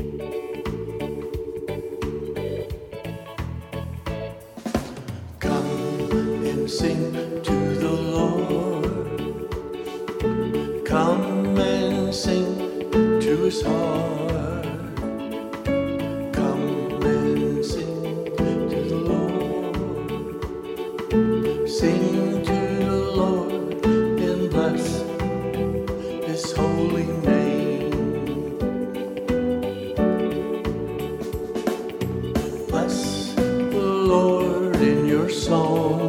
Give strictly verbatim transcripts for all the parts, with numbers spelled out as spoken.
Come and sing to the Lord. Come and sing to His heart. Come and sing to the Lord. Sing to the Lord and bless His holy name. Bless the Lord in your song.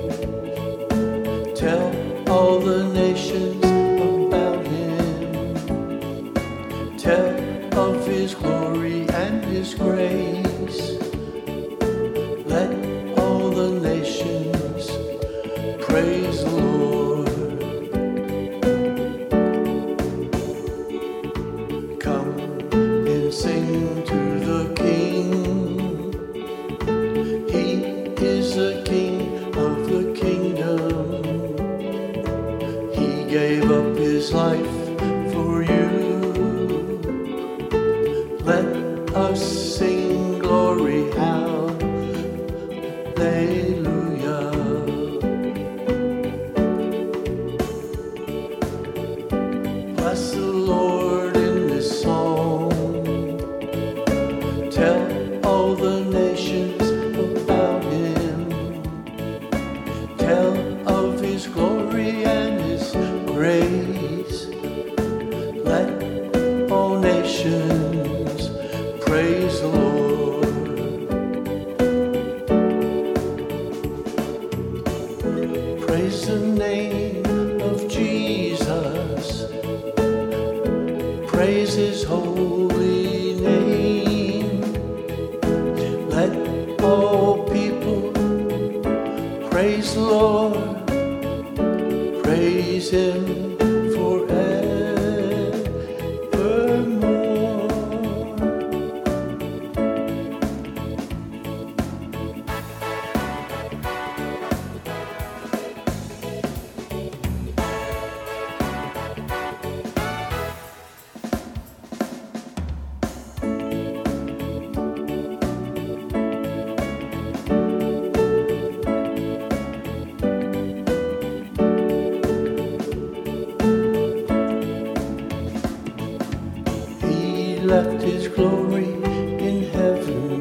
Tell all the nations about Him. Tell of His glory and His grace. Let all the nations praise the Lord. Come and sing to the King. He is the King of the kingdom. He gave up His life for you. Let us sing glory, hallelujah. Bless the Lord in this song. Tell all the nations about Him. Tell of His glory and His grace. Let all nations praise the Lord. Praise the name of Jesus. Praise His holy name. Let all people praise the Lord. Praise Him forevermore. He left His glory in heaven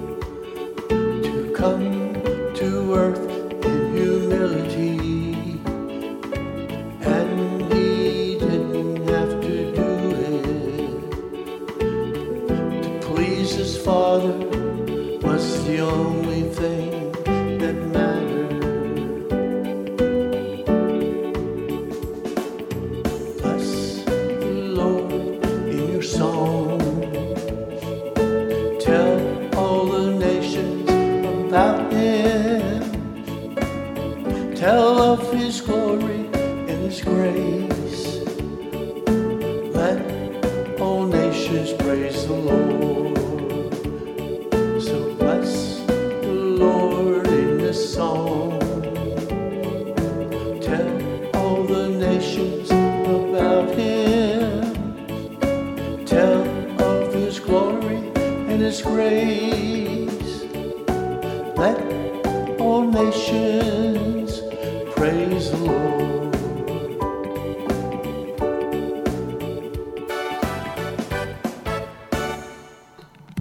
to come to earth in humility, and He didn't have to do it. To please His Father was the only thing that mattered. Bless the Lord in your song. Tell all the nations about Him. Tell of His glory and His grace. Let all nations praise the Lord. So bless the Lord in this song. Tell all the nations about Him. Tell of His glory and His grace. Let all nations praise the Lord.